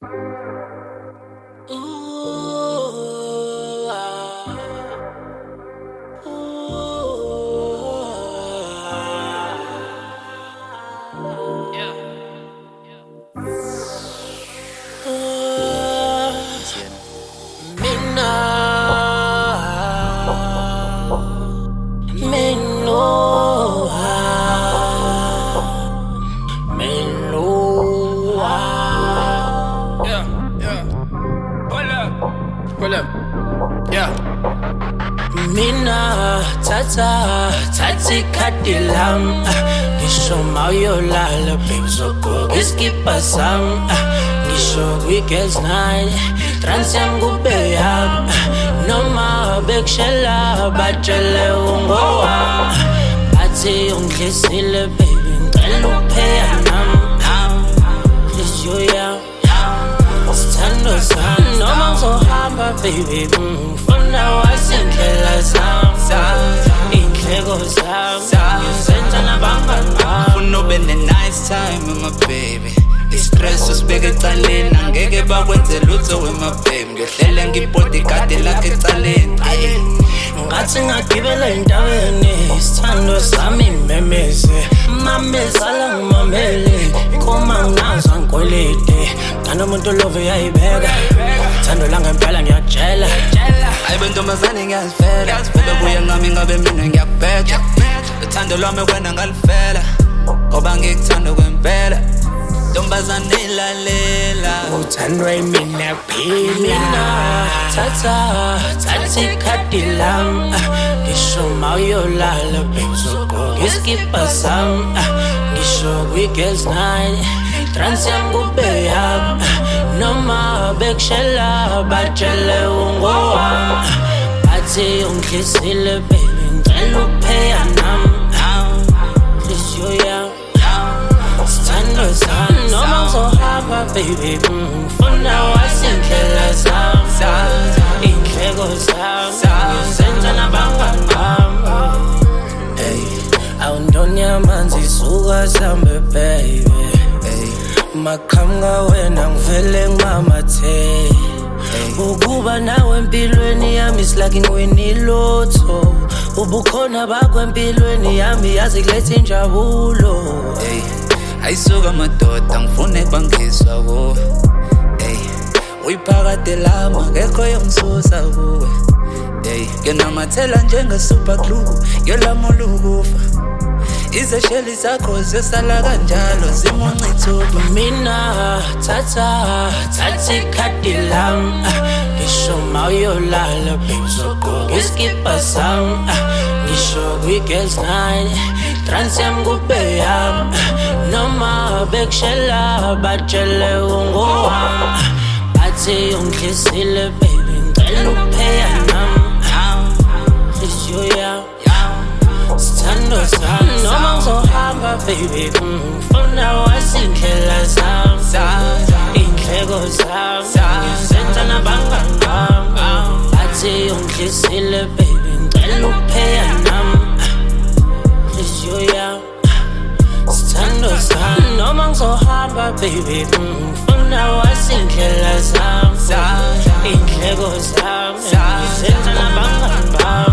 Mina Tati Kadilam Nisho Mauyolala Bimzoko Iskipa Sam Nisho Weekends Night Transiam Gubeyam Noma Bekshela Bachele Ungoa Ati Unglisile Baby Ngelupea Nam Lishoya Stando San Noma Zohamba Baby Funa Wasindlela Sam Inhleko Sam Ngizenza nabangani Funa ube nice time with my baby Istress usibeke ecaleni angeke bakwenze lutho with my baby Ngiyohlele ngibodyguard lakhe ecaleni Ngathi ngagibela endaweni isithando sami memeze mamezala ngimamele khoma nginazo ngikwelede ngana umuntu love yayibeka thando la ngempela ngiyakutshela ayibe ntombazane ngiyazifela bebuye ngami ngabe mina ngiyakubheja uthando lwami wena ngalifela ngoba ngikuthanda kwempela ntombazane ilalela uthandwa yimina kuphela Tati Kadilam Ngisho Mauyolala Bimzoko Iskipa Sam Ngisho Weekends Night Transiam Gubeyam Noma Bekshela Bachele Ungoa Ati Unglisile Baby Ngelupea Nam Lishoya Stando San Noma Zohamba Baby Funa Wasindlela Sam Inhleko Sam Ngizenza nabangani Awundoni amanzi suka sambe baby Makhamga wena ngivele ngimamathe Ukuba nawe empilweni yami is like ngiwini lotho Ubukhona bakho empilweni yami yazi kuletha injabulo ayisuka madoda ngifune bangizwa kuwe uyiphakade lama ngekho yomsusa kuwe nginamathela njenge-super glue yolamula ukufa izesheli zakho zesala kanjalo zimuncithuba Mina Tati Kadilam Ngisho Mauyolala Bimzoko Iskipa Sam Ngisho Weekends Night Transiam Gubeyam Noma Bekshela Bachele Ungoa Ati Unglisile Baby Ngelupea Nam Lishoya Stando San Noma Zohamba Baby Funa Wasindlela Sam Inhleko Sam Ngizenza nabangani Ati Unglisile Baby Ngelupea Nam Lishoya Stando San Noma Zohamba Baby Funa Wasindlela Sam Inhleko Sam Ngizenza nabangani